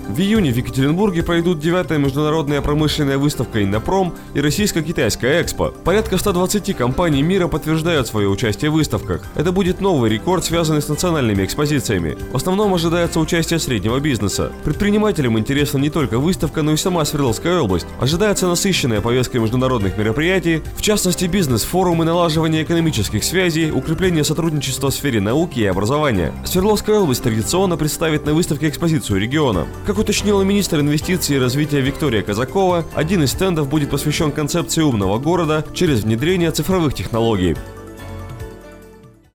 В июне в Екатеринбурге пройдут 9-я международная промышленная выставка «Иннопром» и российско-китайская экспо. Порядка 120 компаний мира подтверждают свое участие в выставках. Это будет новый рекорд, связанный с национальными экспозициями. В основном ожидается участие среднего бизнеса. Предпринимателям интересна не только выставка, но и сама Свердловская область. Ожидается насыщенная повестка международных мероприятий, в частности бизнес-форумы, налаживание экономических связей, укрепление сотрудничества в сфере науки и образования. Свердловская область традиционно представит на выставке экспозицию региона. Как уточнила министр инвестиций и развития Виктория Казакова, один из стендов будет посвящен концепции умного города через внедрение цифровых технологий.